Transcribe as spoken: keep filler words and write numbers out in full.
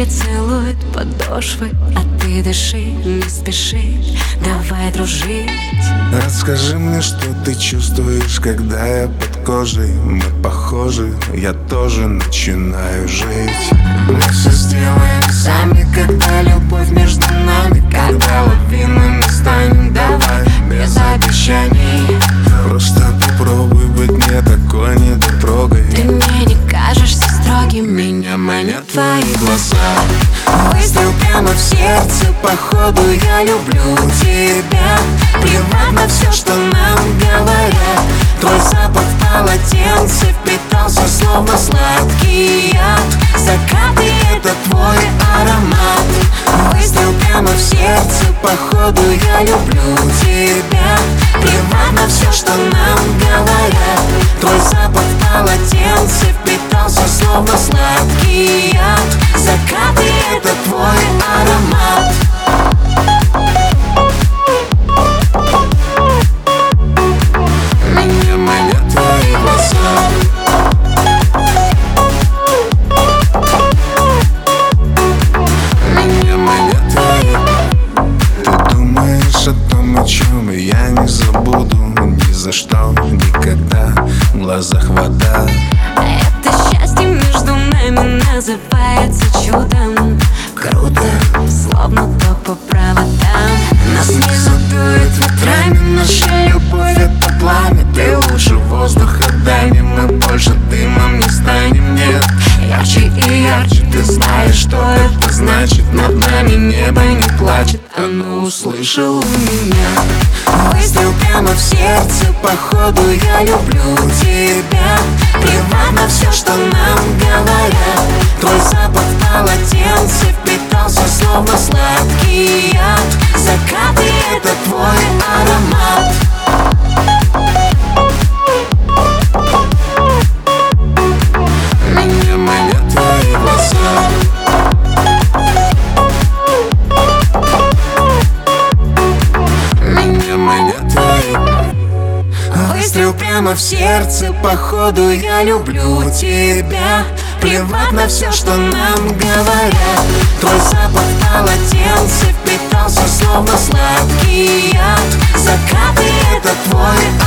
целует подошвы, а ты дыши, не спеши, давай дружить. Расскажи мне, что ты чувствуешь, когда я под кожей. Мы похожи, я тоже начинаю жить. Мы все сделаем сами, когда любовь между нами, когда лавинами станем, давай без обещаний. Просто попробуй быть не такой недотрогой. Ты мне не кажешься строгим, меня манят твои глаза. Выстрел прямо в сердце, походу я люблю тебя. Плевать на все, что нам говорят. Твой запах в полотенце впитался, словно сладкий яд. Закаты — это твой аромат. Выстрел прямо в сердце, походу я люблю тебя. Плевать на все, что нам говорят. Твой запах в полотенце впитался, словно сладкий яд. Закаты — это твой аромат. Меня манят твои глаза. Меня манят твои. Ты думаешь о том, о чем я не забуду ни за что, никогда. В глазах вода. это счастье между нами называется чудом. Круто, словно ток по проводам. Нас не задует ветрами, наша любовь — это пламя. Ты лучше воздуха дай мне, мы больше дымом не станем, нет. Ярче и ярче, ты знаешь, что это значит. Над нами небо не плачет, оно услышало меня. Выстрел прямо в сердце, походу я люблю тебя. Плевать на все, что нам говорят. Твой запах в полотенце впитался, словно сладкий яд. Закаты — это твой аромат. Меня манят твои глаза. Меня манят твои. Выстрел прямо в сердце, походу я люблю тебя. Плевать на все, что нам говорят. Твой запах в полотенце впитался, словно сладкий яд. Закаты — это твой